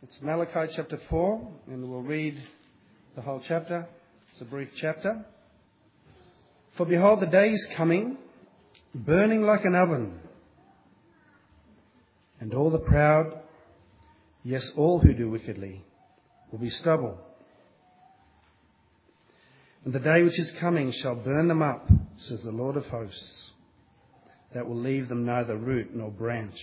It's Malachi chapter 4, and we'll read the whole chapter. It's a brief chapter. For behold, the day is coming, burning like an oven, and all the proud, yes, all who do wickedly, will be stubble. And the day which is coming shall burn them up, says the Lord of hosts, that will leave them neither root nor branch.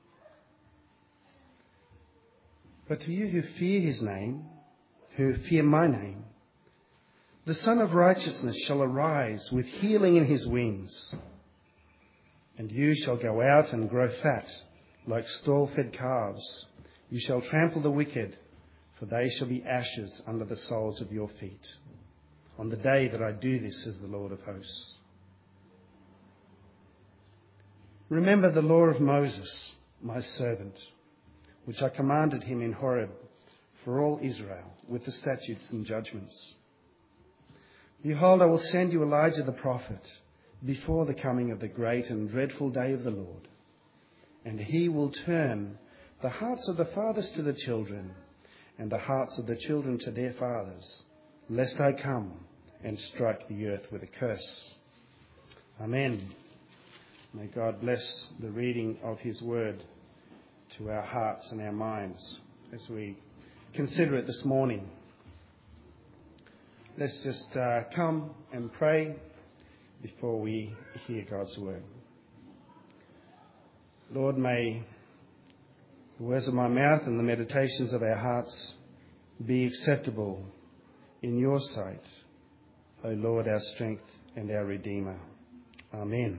But to you who fear his name, who fear my name, the Son of Righteousness shall arise with healing in his wings. And you shall go out and grow fat like stall-fed calves. You shall trample the wicked, for they shall be ashes under the soles of your feet. On the day that I do this, says the Lord of hosts. Remember the law of Moses, my servant, which I commanded him in Horeb for all Israel, with the statutes and judgments. Behold, I will send you Elijah the prophet before the coming of the great and dreadful day of the Lord. And he will turn the hearts of the fathers to the children, and the hearts of the children to their fathers, lest I come and strike the earth with a curse. Amen. May God bless the reading of his word to our hearts and our minds as we consider it this morning. Let's just come and pray before we hear God's word. Lord, may the words of my mouth and the meditations of our hearts be acceptable in your sight, O Lord, our strength and our Redeemer. Amen.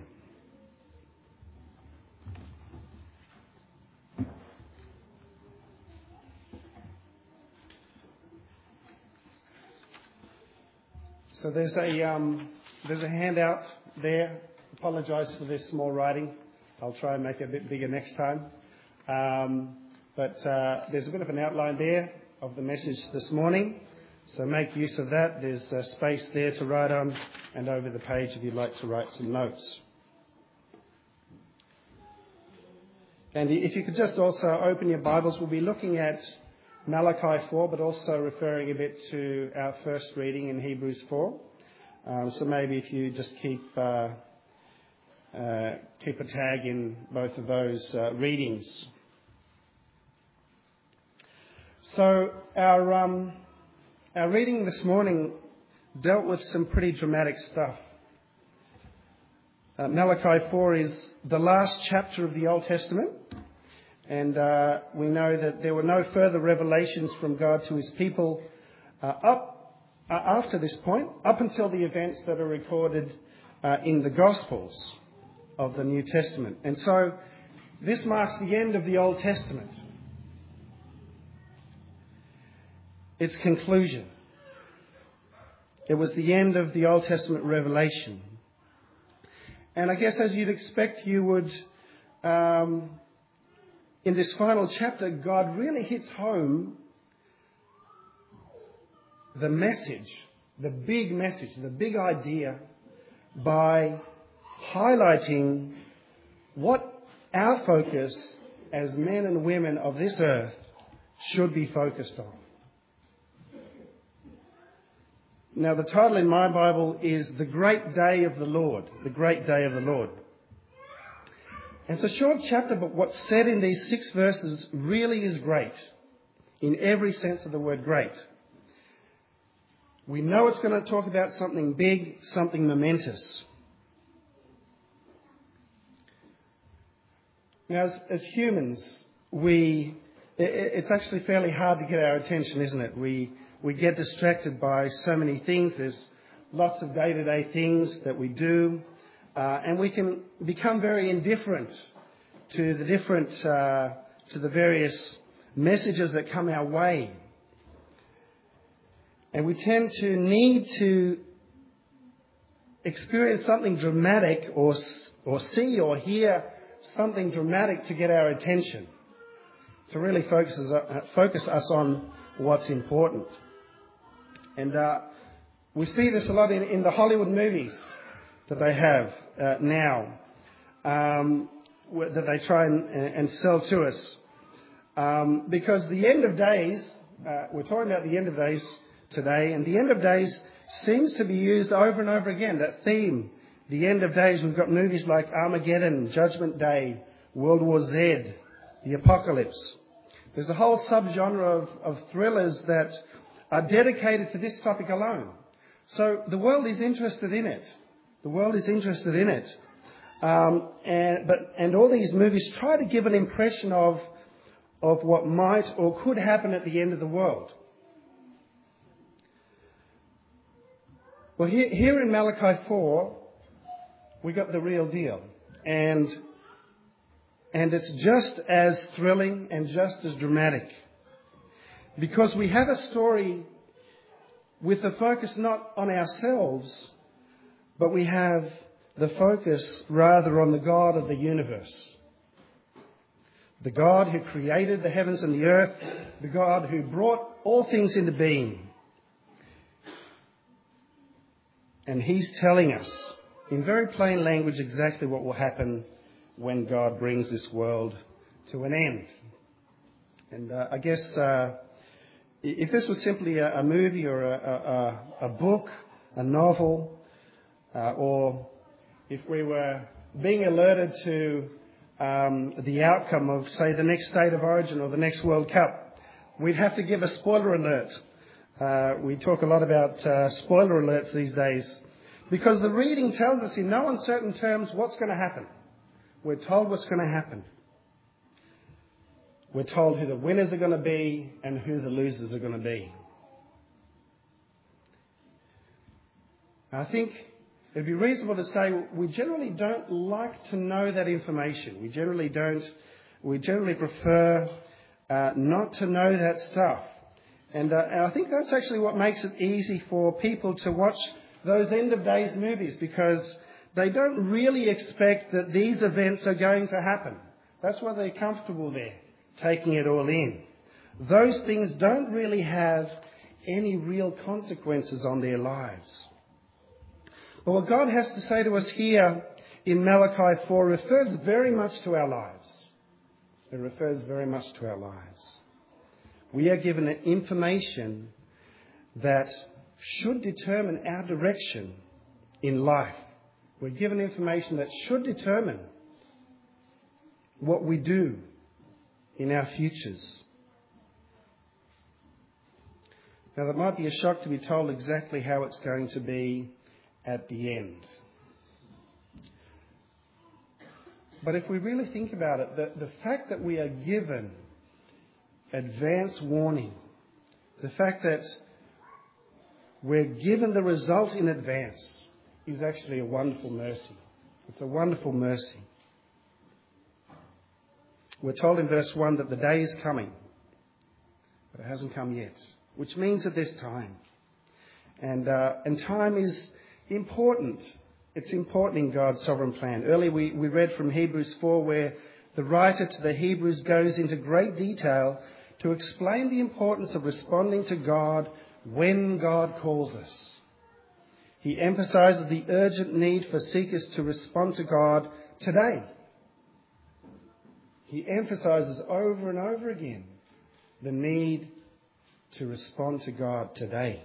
So there's a handout there. Apologise for this small writing. I'll try and make it a bit bigger next time. But there's a bit of an outline there of the message this morning. So make use of that. There's space there to write on, and over the page if you'd like to write some notes. And if you could just also open your Bibles, we'll be looking at Malachi 4, but also referring a bit to our first reading in Hebrews 4. So maybe if you just keep a tag in both of those readings. So our reading this morning dealt with some pretty dramatic stuff. Malachi 4 is the last chapter of the Old Testament. And we know that there were no further revelations from God to his people after this point, up until the events that are recorded in the Gospels of the New Testament. And so this marks the end of the Old Testament. Its conclusion. It was the end of the Old Testament revelation. And I guess as you'd expect, you would... in this final chapter, God really hits home the message, the big idea, by highlighting what our focus as men and women of this earth should be focused on. Now, the title in my Bible is The Great Day of the Lord. The Great Day of the Lord. It's a short chapter, but what's said in these 6 verses really is great, in every sense of the word great. We know it's going to talk about something big, something momentous. Now, as humans, it's actually fairly hard to get our attention, isn't it? We get distracted by so many things. There's lots of day-to-day things that we do. And we can become very indifferent to the various messages that come our way. And we tend to need to experience something dramatic or see or hear something dramatic to get our attention, to really focus us on what's important. And we see this a lot in the Hollywood movies that they have now, that they try and sell to us. Because the end of days, we're talking about the end of days today, and the end of days seems to be used over and over again. That theme, the end of days, we've got movies like Armageddon, Judgment Day, World War Z, the Apocalypse. There's a whole subgenre of thrillers that are dedicated to this topic alone. So the world is interested in it. The world is interested in it. And all these movies try to give an impression of what might or could happen at the end of the world. Well, here in Malachi 4, we got the real deal. And it's just as thrilling and just as dramatic. Because we have a story with the focus not on ourselves, but we have the focus rather on the God of the universe. The God who created the heavens and the earth, the God who brought all things into being. And he's telling us in very plain language exactly what will happen when God brings this world to an end. And I guess if this was simply a movie or a book, a novel, or if we were being alerted to the outcome of, say, the next State of Origin or the next World Cup, we'd have to give a spoiler alert. We talk a lot about spoiler alerts these days because the reading tells us in no uncertain terms what's going to happen. We're told what's going to happen. We're told who the winners are going to be and who the losers are going to be. I think it'd be reasonable to say we generally don't like to know that information. We generally don't. We generally prefer not to know that stuff. And I think that's actually what makes it easy for people to watch those end of days movies, because they don't really expect that these events are going to happen. That's why they're comfortable there, taking it all in. Those things don't really have any real consequences on their lives. But what God has to say to us here in Malachi 4 refers very much to our lives. It refers very much to our lives. We are given information that should determine our direction in life. We're given information that should determine what we do in our futures. Now, that might be a shock to be told exactly how it's going to be at the end. But if we really think about it, the fact that we are given advance warning, the fact that we're given the result in advance is actually a wonderful mercy. It's a wonderful mercy. We're told in verse 1 that the day is coming, but it hasn't come yet, which means that there's time. And time is important. It's important in God's sovereign plan. Earlier we read from Hebrews 4 where the writer to the Hebrews goes into great detail to explain the importance of responding to God when God calls us. He emphasizes the urgent need for seekers to respond to God today. He emphasizes over and over again the need to respond to God today.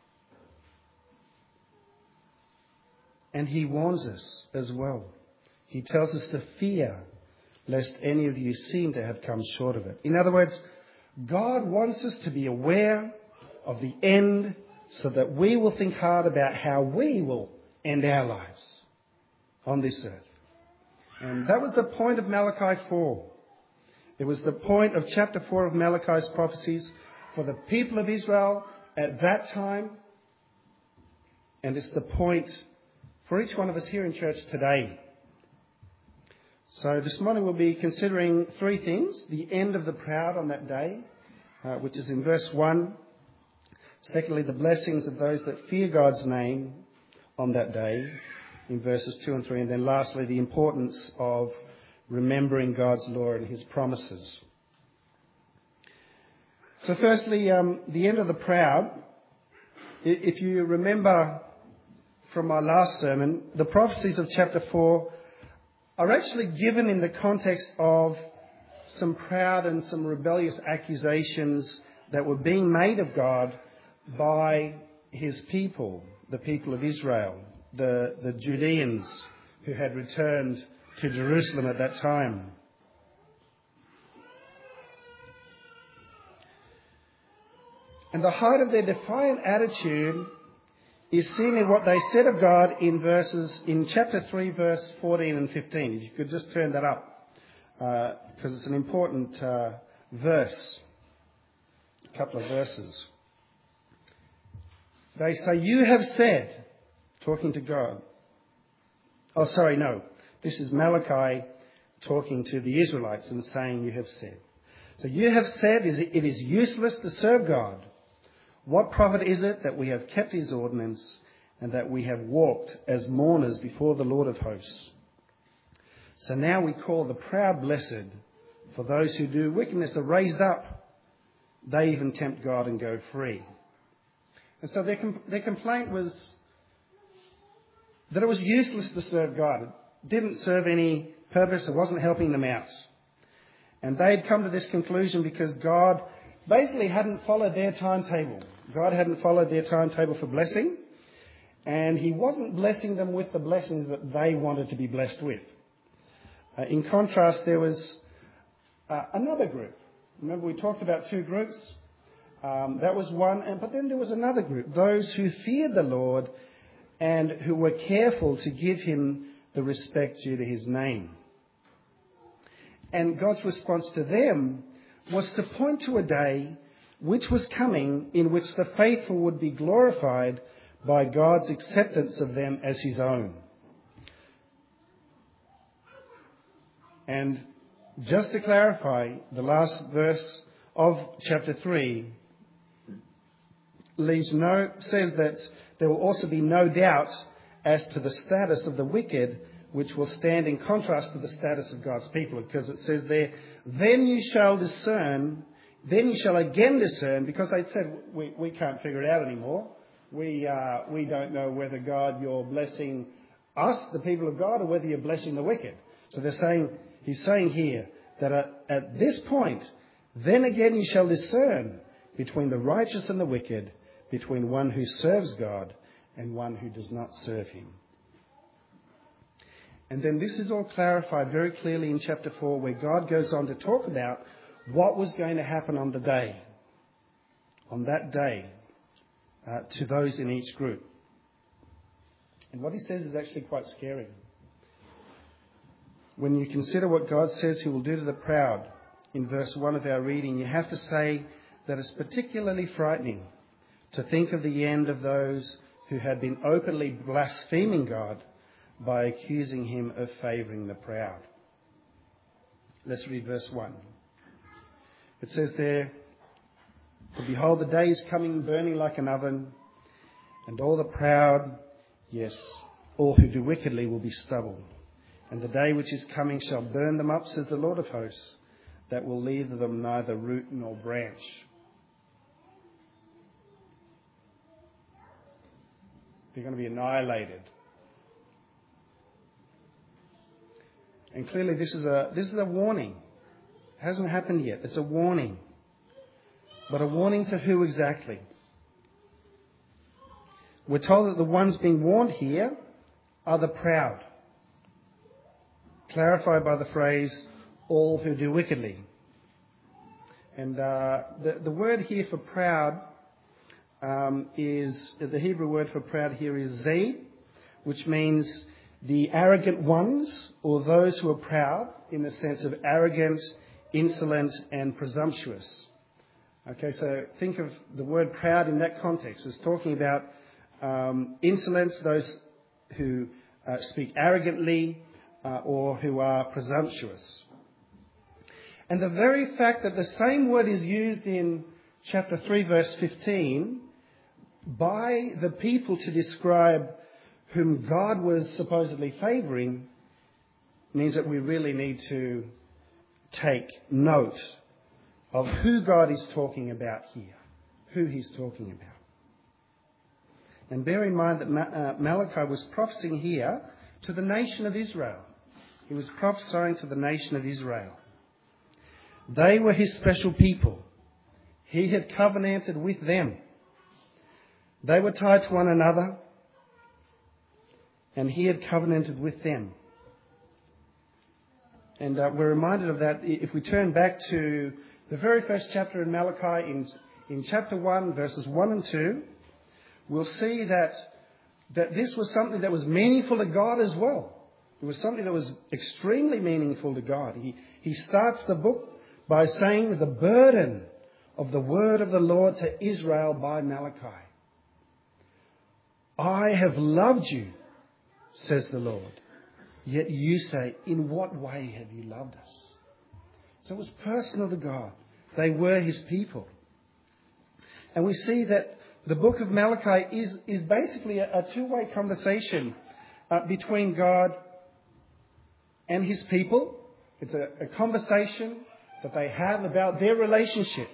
And he warns us as well. He tells us to fear lest any of you seem to have come short of it. In other words, God wants us to be aware of the end so that we will think hard about how we will end our lives on this earth. And that was the point of Malachi 4. It was the point of chapter 4 of Malachi's prophecies for the people of Israel at that time. And it's the point for each one of us here in church today. So this morning we'll be considering three things. The end of the proud on that day, which is in verse 1. Secondly, the blessings of those that fear God's name on that day in verses 2 and 3. And then lastly, the importance of remembering God's law and his promises. So firstly, the end of the proud. If you remember from my last sermon, the prophecies of chapter 4 are actually given in the context of some proud and some rebellious accusations that were being made of God by his people, the people of Israel, the Judeans who had returned to Jerusalem at that time. And the height of their defiant attitude is seen in what they said of God in chapter 3, verse 14 and 15. If you could just turn that up, because it's an important verse, a couple of verses. They say, "You have said," talking to God. Oh, sorry, no. This is Malachi talking to the Israelites and saying, "You have said." So you have said it is useless to serve God. What profit is it that we have kept his ordinance and that we have walked as mourners before the Lord of hosts? So now we call the proud blessed, for those who do wickedness are raised up. They even tempt God and go free. And so their complaint was that it was useless to serve God. It didn't serve any purpose. It wasn't helping them out. And they had come to this conclusion because God basically hadn't followed their timetable. God hadn't followed their timetable for blessing, and he wasn't blessing them with the blessings that they wanted to be blessed with. In contrast, there was another group. Remember, we talked about two groups. That was one, but then there was another group, those who feared the Lord and who were careful to give him the respect due to his name. And God's response to them was to point to a day which was coming in which the faithful would be glorified by God's acceptance of them as his own. And just to clarify, the last verse of chapter 3 says that there will also be no doubt as to the status of the wicked, which will stand in contrast to the status of God's people, because it says there, then you shall again discern, because they said, we can't figure it out anymore. We don't know whether, God, you're blessing us, the people of God, or whether you're blessing the wicked. So he's saying here that at this point, then again you shall discern between the righteous and the wicked, between one who serves God and one who does not serve him. And then this is all clarified very clearly in chapter 4, where God goes on to talk about what was going to happen on that day, to those in each group. And what he says is actually quite scary. When you consider what God says he will do to the proud in verse 1 of our reading, you have to say that it's particularly frightening to think of the end of those who had been openly blaspheming God by accusing him of favouring the proud. Let's read verse 1. It says there, "For behold, the day is coming burning like an oven, and all the proud, yes, all who do wickedly will be stubble. And the day which is coming shall burn them up, says the Lord of hosts, that will leave them neither root nor branch." They're going to be annihilated. And clearly this is a warning. It hasn't happened yet. It's a warning. But a warning to who exactly? We're told that the ones being warned here are the proud. Clarified by the phrase, all who do wickedly. And the word here for proud the Hebrew word for proud here is zay, which means the arrogant ones, or those who are proud in the sense of arrogant, insolent and presumptuous. Okay, so think of the word proud in that context as talking about insolence, those who speak arrogantly or who are presumptuous. And the very fact that the same word is used in chapter 3 verse 15 by the people to describe whom God was supposedly favouring means that we really need to take note of who God is talking about here, who he's talking about. And bear in mind that Malachi was prophesying here to the nation of Israel. He was prophesying to the nation of Israel. They were his special people. He had covenanted with them. They were tied to one another, and he had covenanted with them. And we're reminded of that if we turn back to the very first chapter in Malachi, in chapter 1, verses 1 and 2, we'll see that this was something that was meaningful to God as well. It was something that was extremely meaningful to God. He starts the book by saying the burden of the word of the Lord to Israel by Malachi. I have loved you, says the Lord. Yet you say, in what way have you loved us? So it was personal to God. They were his people. And we see that the book of Malachi is basically a two-way conversation between God and his people. It's a conversation that they have about their relationship.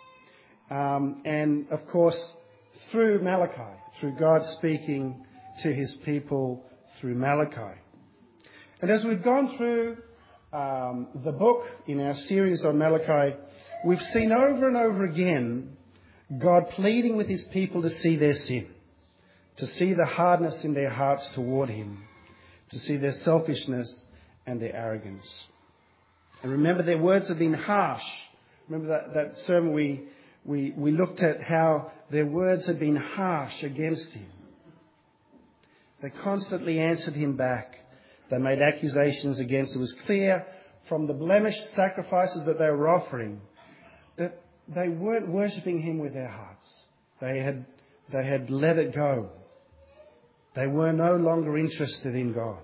And of course, through Malachi, through God speaking to his people through Malachi. And as we've gone through the book in our series on Malachi, we've seen over and over again God pleading with his people to see their sin, to see the hardness in their hearts toward him, to see their selfishness and their arrogance. And remember, their words have been harsh. Remember that sermon we looked at how their words had been harsh against him. They constantly answered him back. They made accusations against him. It was clear from the blemished sacrifices that they were offering that they weren't worshipping him with their hearts. They had let it go. They were no longer interested in God.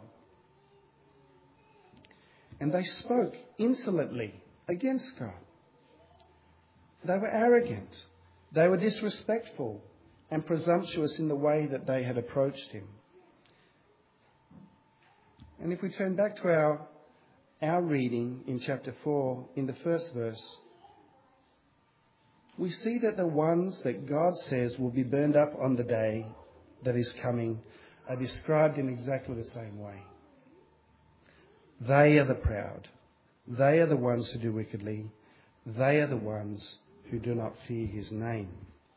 And they spoke insolently against God. They were arrogant. They were disrespectful and presumptuous in the way that they had approached him. And if we turn back to our reading in chapter 4, in the first verse, we see that the ones that God says will be burned up on the day that is coming are described in exactly the same way. They are the proud. They are the ones who do wickedly. They are the ones who do not fear his name.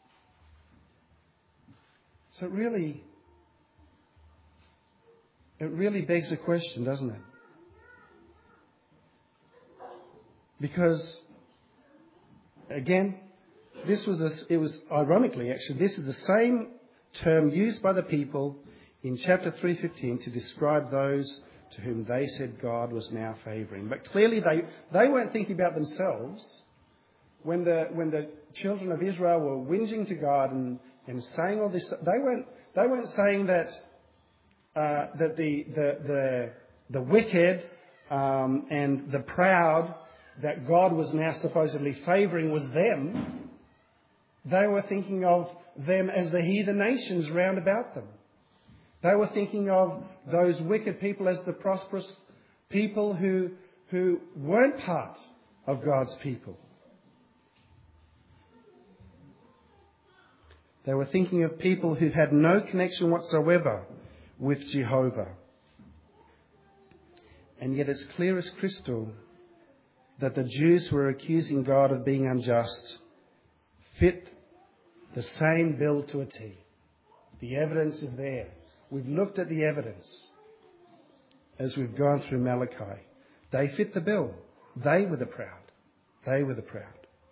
So it really begs a question, doesn't it? Because, again, this was ironically, actually, this is the same term used by the people in chapter 3:15 to describe those to whom they said God was now favouring. But clearly they weren't thinking about themselves when the children of Israel were whinging to God and saying all this. They weren't saying that the wicked and the proud that God was now supposedly favouring was them. They were thinking of them as the heathen nations round about them. They were thinking of those wicked people as the prosperous people who weren't part of God's people. They were thinking of people who had no connection whatsoever with Jehovah. And yet it's clear as crystal that the Jews who were accusing God of being unjust fit the same bill to a T. The evidence is there. We've looked at the evidence as we've gone through Malachi. They fit the bill. They were the proud. They were the proud.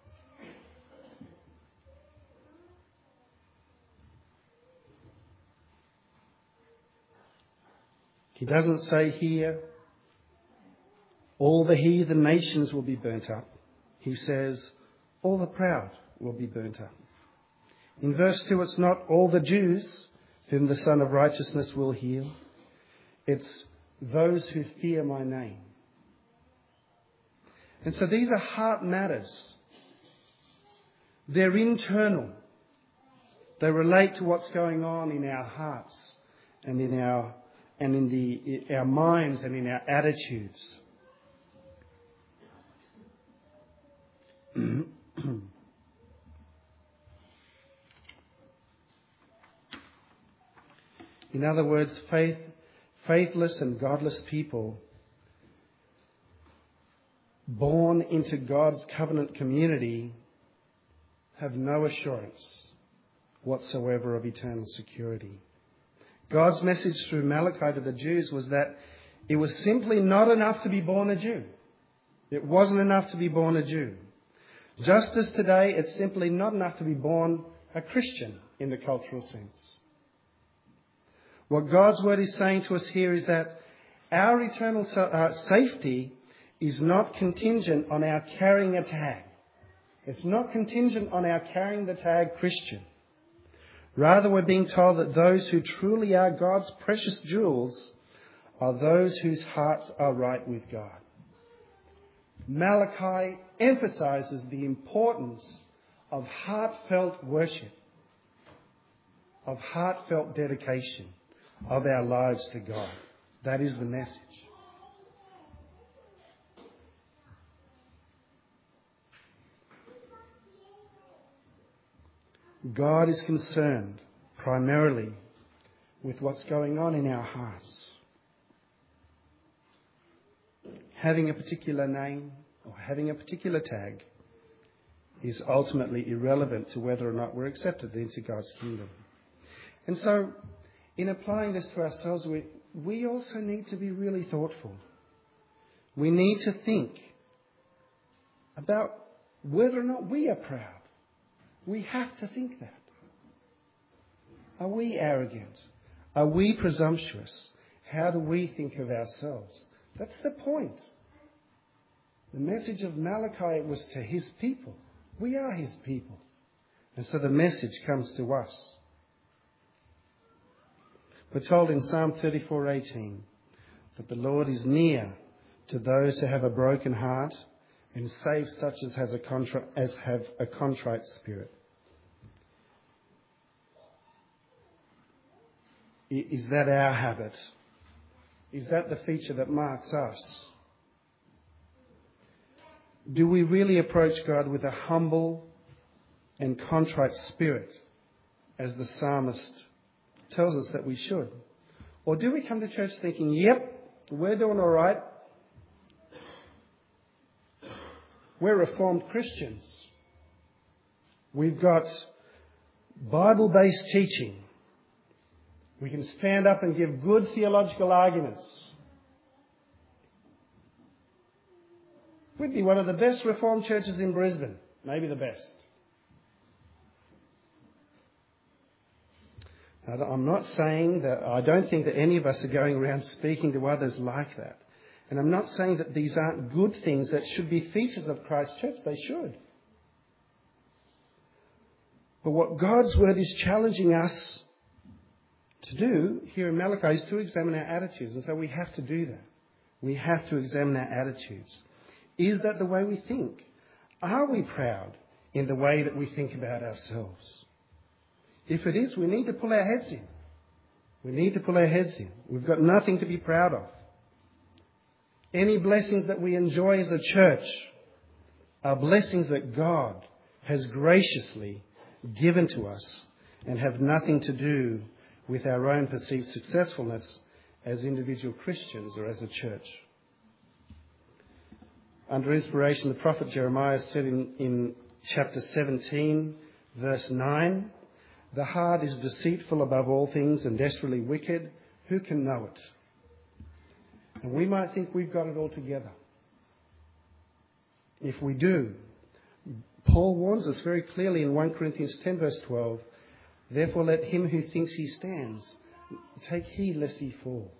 He doesn't say here, all the heathen nations will be burnt up. He says, all the proud will be burnt up. In verse 2, it's not all the Jews whom the Son of Righteousness will heal. It's those who fear my name. And so these are heart matters. They're internal. They relate to what's going on in our hearts and in our minds and in our attitudes. In other words, faithless and godless people born into God's covenant community have no assurance whatsoever of eternal security. God's message through Malachi to the Jews was that it was simply not enough to be born a Jew. It wasn't enough to be born a Jew. Just as today, it's simply not enough to be born a Christian in the cultural sense. What God's word is saying to us here is that our eternal safety is not contingent on our carrying a tag. It's not contingent on our carrying the tag Christian. Rather, we're being told that those who truly are God's precious jewels are those whose hearts are right with God. Malachi emphasizes the importance of heartfelt worship, of heartfelt dedication of our lives to God. That is the message. God is concerned primarily with what's going on in our hearts. Having a particular name or having a particular tag is ultimately irrelevant to whether or not we're accepted into God's kingdom. And so, in applying this to ourselves, we also need to be really thoughtful. We need to think about whether or not we are proud. We have to think that. Are we arrogant? Are we presumptuous? How do we think of ourselves? That's the point. The message of Malachi was to his people. We are his people. And so the message comes to us. We're told in Psalm 34:18 that the Lord is near to those who have a broken heart and save such as have a contrite spirit. Is that our habit? Is that the feature that marks us? Do we really approach God with a humble and contrite spirit, as the psalmist tells us that we should? Or do we come to church thinking, yep, we're doing all right. We're Reformed Christians. We've got Bible-based teaching. We can stand up and give good theological arguments. We'd be one of the best Reformed churches in Brisbane, maybe the best. Now, I'm not saying that, I don't think that any of us are going around speaking to others like that. And I'm not saying that these aren't good things that should be features of Christ's church. They should. But what God's word is challenging us to do here in Malachi is to examine our attitudes. And so we have to do that. We have to examine our attitudes. Is that the way we think? Are we proud in the way that we think about ourselves? If it is, we need to pull our heads in. We need to pull our heads in. We've got nothing to be proud of. Any blessings that we enjoy as a church are blessings that God has graciously given to us and have nothing to do with our own perceived successfulness as individual Christians or as a church. Under inspiration, the prophet Jeremiah said in chapter 17, verse 9, "The heart is deceitful above all things and desperately wicked. Who can know it?" And we might think we've got it all together. If we do, Paul warns us very clearly in 1 Corinthians 10, verse 12, "Therefore let him who thinks he stands take heed lest he fall."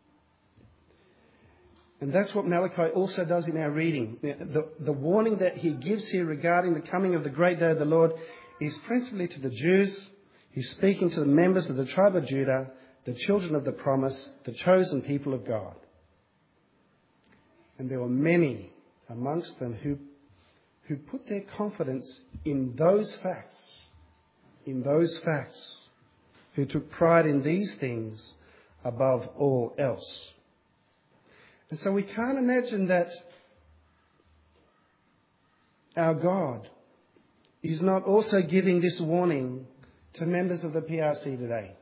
And that's what Malachi also does in our reading. The warning that he gives here regarding the coming of the great day of the Lord is principally to the Jews. He's speaking to the members of the tribe of Judah, the children of the promise, the chosen people of God. And there were many amongst them who put their confidence in those facts, who took pride in these things above all else. And so we can't imagine that our God is not also giving this warning to members of the PRC today.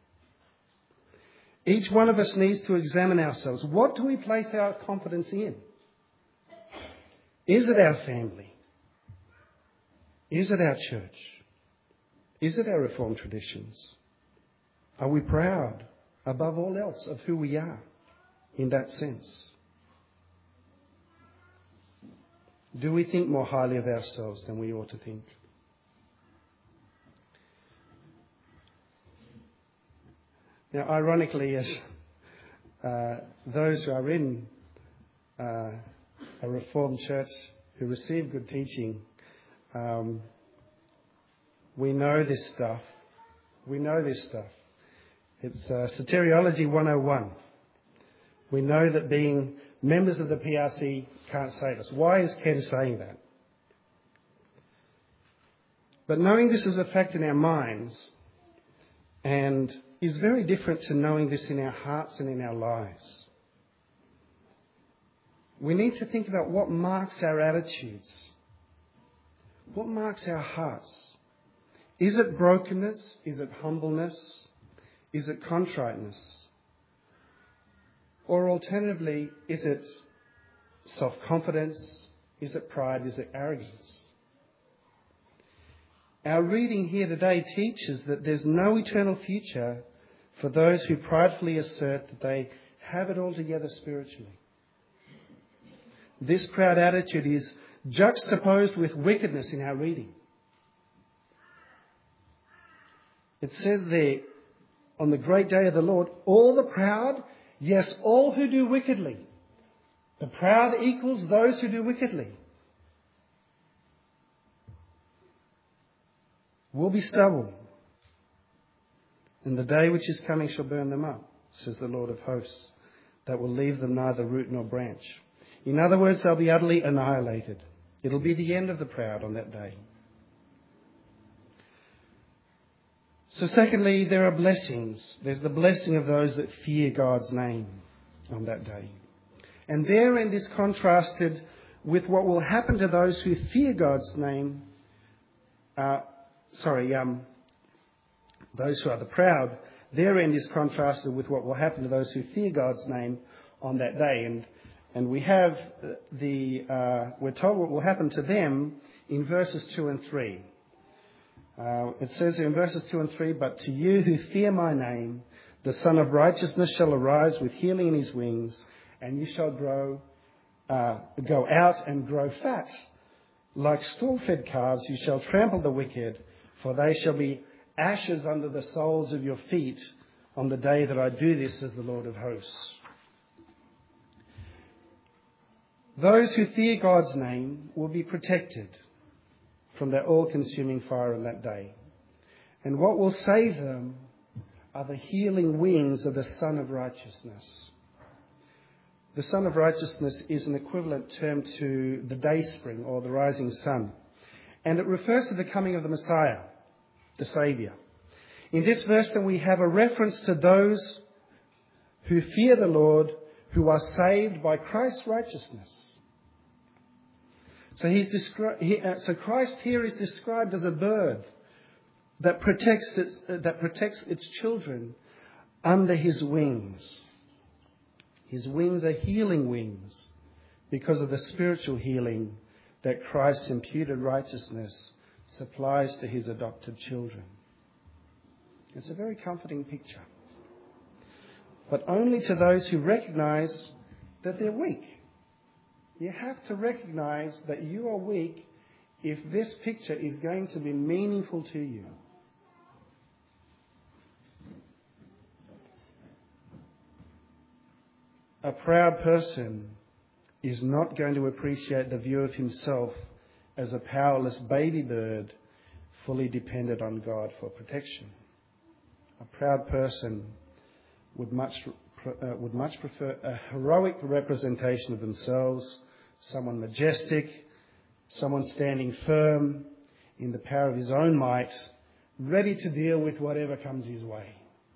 Each one of us needs to examine ourselves. What do we place our confidence in? Is it our family? Is it our church? Is it our Reformed traditions? Are we proud, above all else, of who we are in that sense? Do we think more highly of ourselves than we ought to think? Now, ironically, as those who are in a Reformed church who receive good teaching, we know this stuff. We know this stuff. It's Soteriology 101. We know that being members of the PRC can't save us. Why is Ken saying that? But knowing this is a fact in our minds and is very different to knowing this in our hearts and in our lives. We need to think about what marks our attitudes. What marks our hearts? Is it brokenness? Is it humbleness? Is it contriteness? Or alternatively, is it self-confidence? Is it pride? Is it arrogance? Our reading here today teaches that there's no eternal future for those who pridefully assert that they have it all together spiritually. This proud attitude is juxtaposed with wickedness in our reading. It says there, on the great day of the Lord, all the proud, yes, all who do wickedly. The proud equals those who do wickedly. Will be stubble, and the day which is coming shall burn them up, says the Lord of hosts, that will leave them neither root nor branch. In other words, they'll be utterly annihilated. It'll be the end of the proud on that day. So secondly, there are blessings. There's the blessing of those that fear God's name on that day. And their end is contrasted with what will happen to those who fear God's name. Those who are the proud, their end is contrasted with what will happen to those who fear God's name on that day. And we have we're told what will happen to them in verses 2 and 3. It says in verses 2 and 3, but to you who fear my name, the Son of Righteousness shall arise with healing in his wings, and you shall go out and grow fat. Like stall-fed calves, you shall trample the wicked, for they shall be ashes under the soles of your feet on the day that I do this, says the Lord of hosts. Those who fear God's name will be protected from that all-consuming fire on that day. And what will save them are the healing wings of the Son of Righteousness. The Son of Righteousness is an equivalent term to the dayspring or the rising sun. And it refers to the coming of the Messiah, the Saviour. In this verse then we have a reference to those who fear the Lord, who are saved by Christ's righteousness. So Christ here is described as a bird that protects its children under his wings. His wings are healing wings because of the spiritual healing that Christ's imputed righteousness supplies to his adopted children. It's a very comforting picture. But only to those who recognise that they're weak. You have to recognise that you are weak if this picture is going to be meaningful to you. A proud person is not going to appreciate the view of himself as a powerless baby bird fully dependent on God for protection. A proud person would much prefer a heroic representation of themselves, someone majestic, someone standing firm in the power of his own might, ready to deal with whatever comes his way.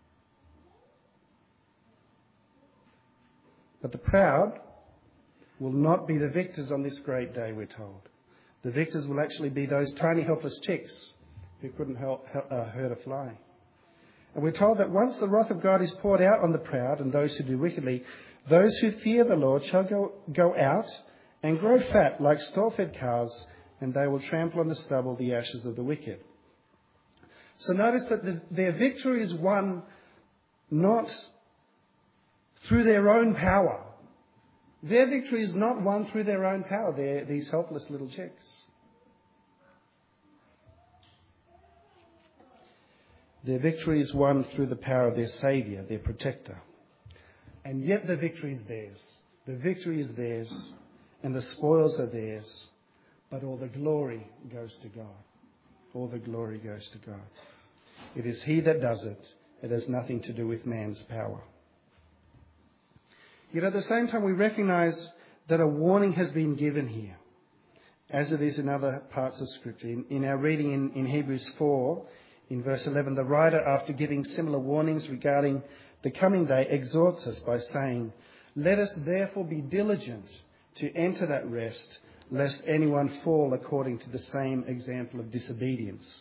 But the proud will not be the victors on this great day, we're told. The victors will actually be those tiny helpless chicks who couldn't hurt a fly. And we're told that once the wrath of God is poured out on the proud and those who do wickedly, those who fear the Lord shall go out and grow fat like stall-fed cows, and they will trample on the stubble the ashes of the wicked. So notice that their victory is won not through their own power. Their victory is not won through their own power. They're these helpless little chicks. Their victory is won through the power of their Saviour, their protector. And yet the victory is theirs. The victory is theirs, and the spoils are theirs. But all the glory goes to God. All the glory goes to God. It is He that does it. It has nothing to do with man's power. Yet at the same time, we recognise that a warning has been given here, as it is in other parts of Scripture. In our reading in Hebrews 4, in verse 11, the writer, after giving similar warnings regarding the coming day, exhorts us by saying, "Let us therefore be diligent to enter that rest, lest anyone fall according to the same example of disobedience."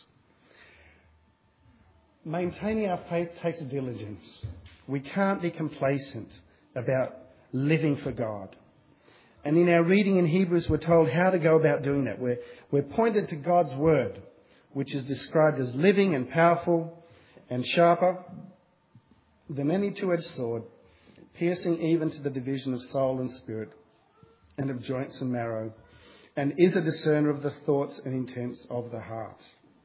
Maintaining our faith takes diligence. We can't be complacent about living for God. And in our reading in Hebrews, we're told how to go about doing that. We're pointed to God's Word, which is described as living and powerful and sharper than any two-edged sword, piercing even to the division of soul and spirit and of joints and marrow, and is a discerner of the thoughts and intents of the heart.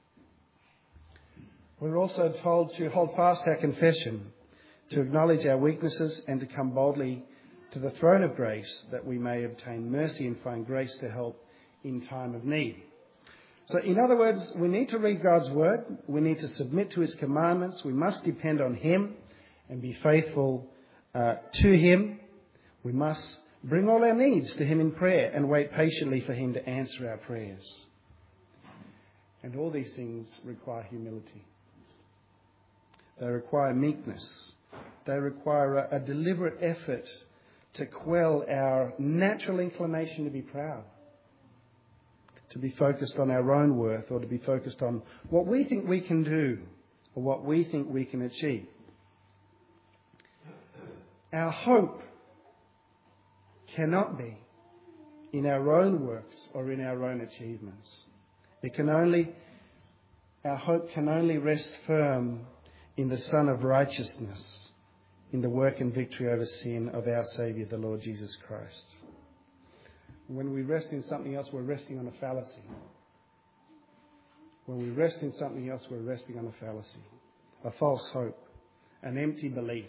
We're also told to hold fast our confession, to acknowledge our weaknesses, and to come boldly to the throne of grace, that we may obtain mercy and find grace to help in time of need. So in other words, we need to read God's Word. We need to submit to His commandments. We must depend on Him and be faithful to Him. We must bring all our needs to Him in prayer and wait patiently for Him to answer our prayers. And all these things require humility. They require meekness. They require a deliberate effort to quell our natural inclination to be proud, to be focused on our own worth, or to be focused on what we think we can do or what we think we can achieve. Our hope cannot be in our own works or in our own achievements. Our hope can only rest firm in the Son of Righteousness, in the work and victory over sin of our Saviour, the Lord Jesus Christ. When we rest in something else, we're resting on a fallacy. When we rest in something else, we're resting on a fallacy, a false hope, an empty belief.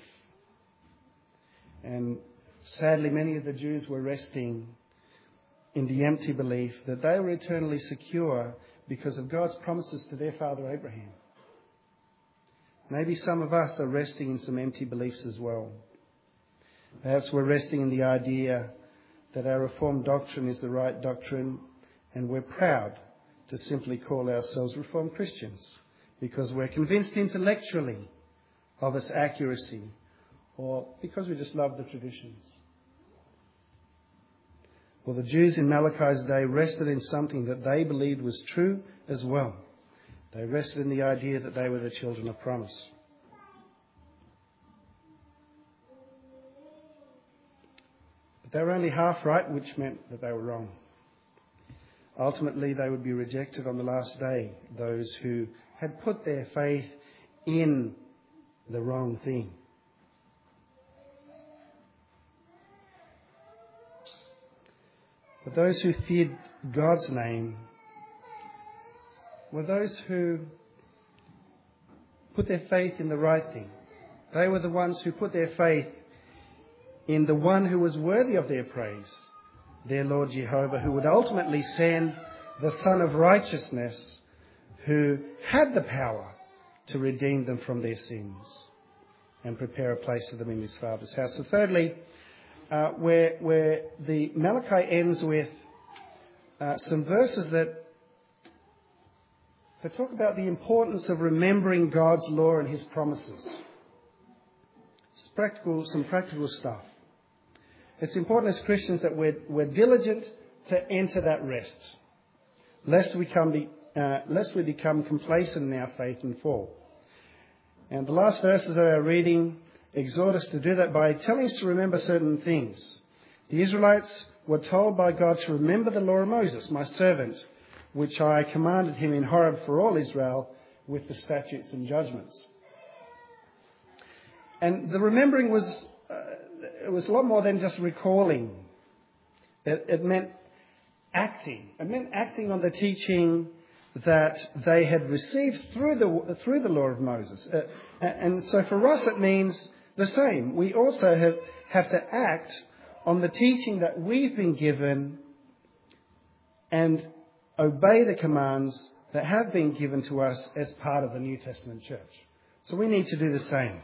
And sadly, many of the Jews were resting in the empty belief that they were eternally secure because of God's promises to their father Abraham. Maybe some of us are resting in some empty beliefs as well. Perhaps we're resting in the idea that our Reformed doctrine is the right doctrine, and we're proud to simply call ourselves Reformed Christians because we're convinced intellectually of its accuracy, or because we just love the traditions. Well, the Jews in Malachi's day rested in something that they believed was true as well. They rested in the idea that they were the children of promise. But they were only half right, which meant that they were wrong. Ultimately, they would be rejected on the last day, those who had put their faith in the wrong thing. But those who feared God's name were those who put their faith in the right thing. They were the ones who put their faith in the one who was worthy of their praise, their Lord Jehovah, who would ultimately send the Son of Righteousness, who had the power to redeem them from their sins and prepare a place for them in His Father's house. So thirdly, where the Malachi ends with some verses that talk about the importance of remembering God's law and His promises. It's some practical stuff. It's important as Christians that we're diligent to enter that rest, lest we become complacent in our faith and fall. And the last verses of our reading exhort us to do that by telling us to remember certain things. The Israelites were told by God to remember the law of Moses, my servant, which I commanded him in Horeb for all Israel with the statutes and judgments. And the remembering was it was a lot more than just recalling. It meant acting. It meant acting on the teaching that they had received through the law of Moses. And so for us it means the same. We also have to act on the teaching that we've been given and obey the commands that have been given to us as part of the New Testament church. So we need to do the same.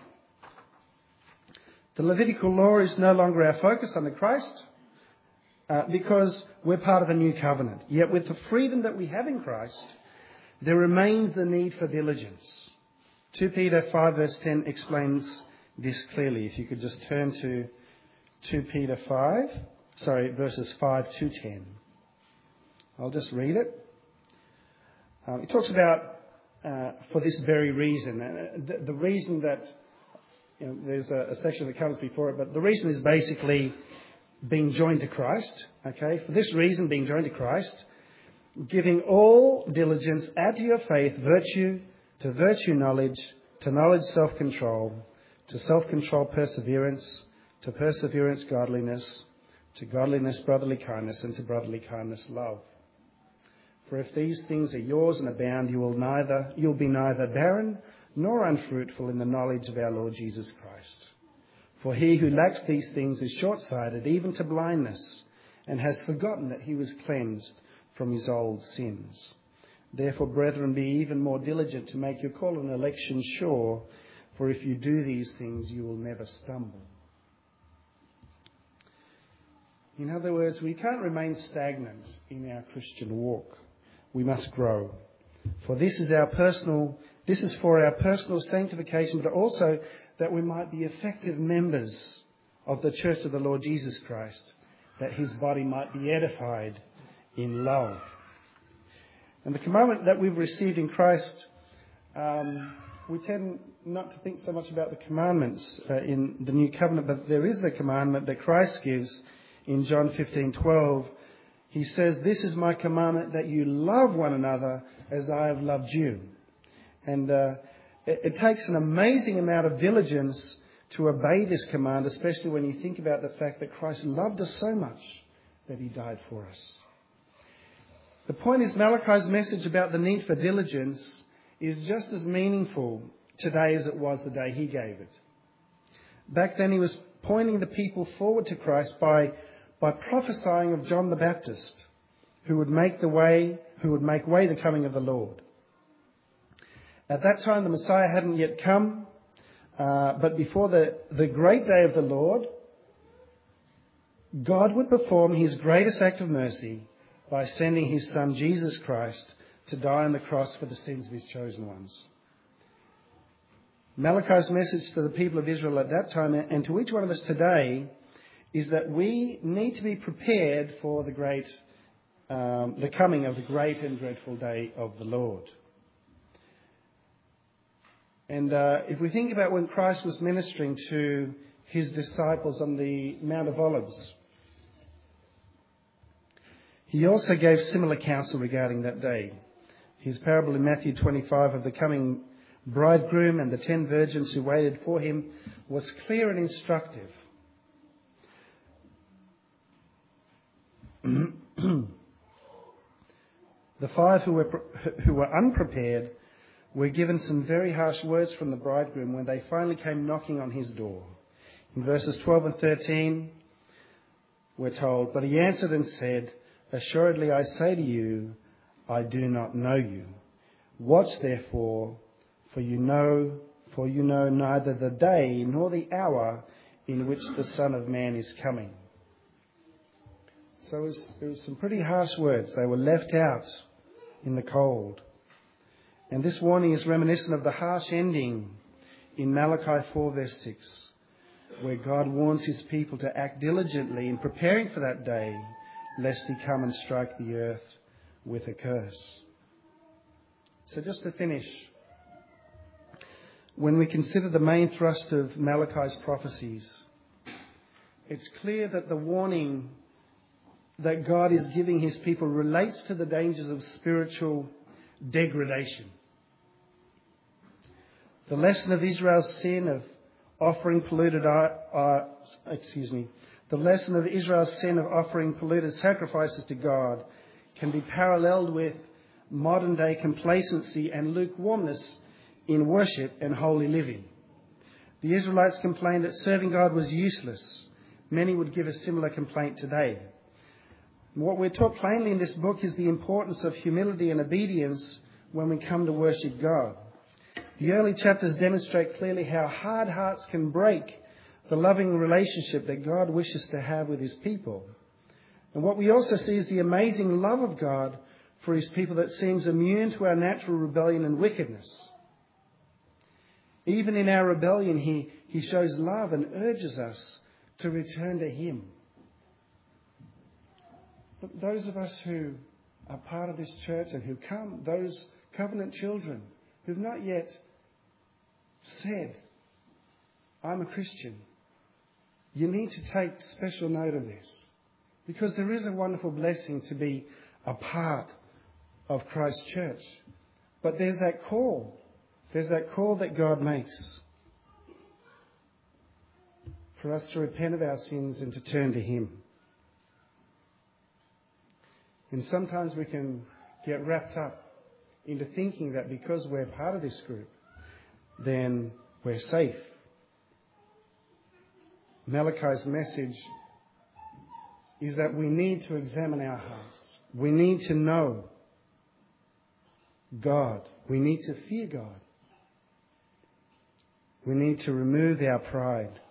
The Levitical law is no longer our focus under Christ because we're part of a new covenant. Yet with the freedom that we have in Christ, there remains the need for diligence. 2 Peter 5 verse 10 explains this clearly. If you could just turn to 2 Peter 5, verses 5 to 10. I'll just read it. It talks about, for this very reason, the reason that, there's a section that comes before it, but the reason is basically being joined to Christ. Okay, for this reason, being joined to Christ, giving all diligence, add to your faith virtue, to virtue knowledge, to knowledge self-control, to self-control perseverance, to perseverance godliness, to godliness brotherly kindness, and to brotherly kindness love. For if these things are yours and abound, you'll be neither barren nor unfruitful in the knowledge of our Lord Jesus Christ. For he who lacks these things is short-sighted, even to blindness, and has forgotten that he was cleansed from his old sins. Therefore, brethren, be even more diligent to make your call and election sure, for if you do these things, you will never stumble. In other words, we can't remain stagnant in our Christian walk. We must grow. For this is for our personal sanctification, but also that we might be effective members of the church of the Lord Jesus Christ, that his body might be edified in love. And the commandment that we've received in Christ, we tend not to think so much about the commandments in the new covenant, but there is a commandment that Christ gives in John 15:12. He says, "This is my commandment, that you love one another as I have loved you." And it takes an amazing amount of diligence to obey this command, especially when you think about the fact that Christ loved us so much that he died for us. The point is, Malachi's message about the need for diligence is just as meaningful today as it was the day he gave it. Back then he was pointing the people forward to Christ by prophesying of John the Baptist, who would make way the coming of the Lord. At that time, the Messiah hadn't yet come, but before the great day of the Lord, God would perform his greatest act of mercy by sending his Son, Jesus Christ, to die on the cross for the sins of his chosen ones. Malachi's message to the people of Israel at that time, and to each one of us today, is that we need to be prepared for the coming of the great and dreadful day of the Lord. And if we think about when Christ was ministering to his disciples on the Mount of Olives, he also gave similar counsel regarding that day. His parable in Matthew 25 of the coming bridegroom and the 10 virgins who waited for him was clear and instructive. The 5 who were unprepared were given some very harsh words from the bridegroom when they finally came knocking on his door. In verses 12 and 13, we're told, "But he answered and said, Assuredly I say to you, I do not know you. Watch therefore, for you know neither the day nor the hour in which the Son of Man is coming." So it was some pretty harsh words. They were left out in the cold. And this warning is reminiscent of the harsh ending in Malachi 4 verse 6, where God warns his people to act diligently in preparing for that day, lest he come and strike the earth with a curse. So just to finish, when we consider the main thrust of Malachi's prophecies, it's clear that the warning that God is giving his people relates to the dangers of spiritual degradation. The lesson of Israel's sin of offering polluted sacrifices to God can be paralleled with modern day complacency and lukewarmness in worship and holy living. The Israelites complained that serving God was useless. Many would give a similar complaint today. What we're taught plainly in this book is the importance of humility and obedience when we come to worship God. The early chapters demonstrate clearly how hard hearts can break the loving relationship that God wishes to have with his people. And what we also see is the amazing love of God for his people that seems immune to our natural rebellion and wickedness. Even in our rebellion, he shows love and urges us to return to him. But those of us who are part of this church and who come, those covenant children who've not yet said, I'm a Christian, you need to take special note of this. Because there is a wonderful blessing to be a part of Christ's church. But there's that call. There's that call that God makes for us to repent of our sins and to turn to him. And sometimes we can get wrapped up into thinking that because we're part of this group, then we're safe. Malachi's message is that we need to examine our hearts. We need to know God. We need to fear God. We need to remove our pride.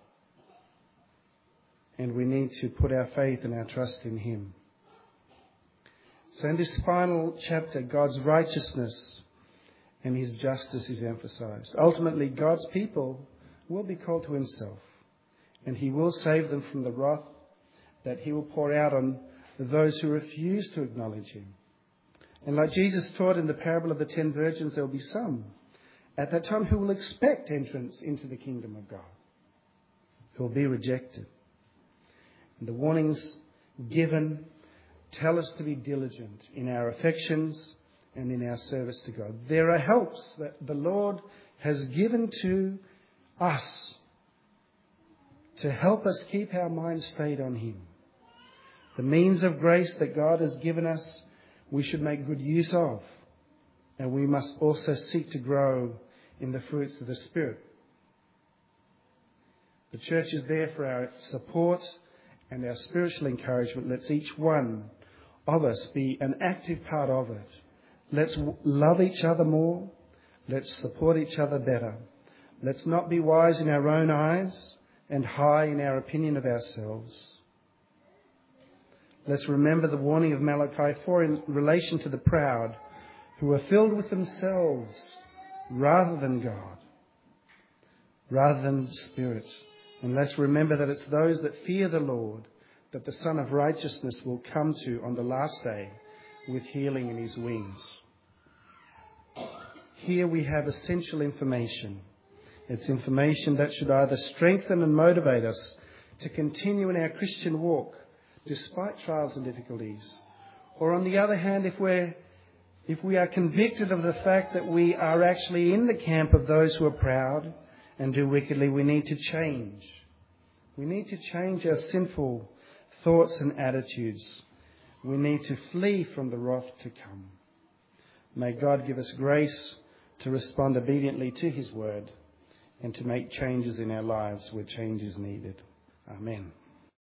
And we need to put our faith and our trust in him. So in this final chapter, God's righteousness and his justice is emphasized. Ultimately, God's people will be called to himself, and he will save them from the wrath that he will pour out on those who refuse to acknowledge him. And like Jesus taught in the parable of the 10 virgins, there will be some at that time who will expect entrance into the kingdom of God, who will be rejected. And the warnings given tell us to be diligent in our affections and in our service to God. There are helps that the Lord has given to us to help us keep our minds stayed on him. The means of grace that God has given us, we should make good use of. And we must also seek to grow in the fruits of the Spirit. The church is there for our support and our spiritual encouragement. Let's each one of us be an active part of it. Let's love each other more. Let's support each other better. Let's not be wise in our own eyes and high in our opinion of ourselves. Let's remember the warning of Malachi 4 in relation to the proud, who are filled with themselves rather than God, rather than the Spirit. And let's remember that it's those that fear the Lord that the Son of Righteousness will come to on the last day with healing in his wings. Here we have essential information. It's information that should either strengthen and motivate us to continue in our Christian walk despite trials and difficulties. Or on the other hand, if we are convicted of the fact that we are actually in the camp of those who are proud and do wickedly, we need to change. We need to change our sinful thoughts and attitudes. We need to flee from the wrath to come. May God give us grace to respond obediently to his word and to make changes in our lives where change is needed. Amen.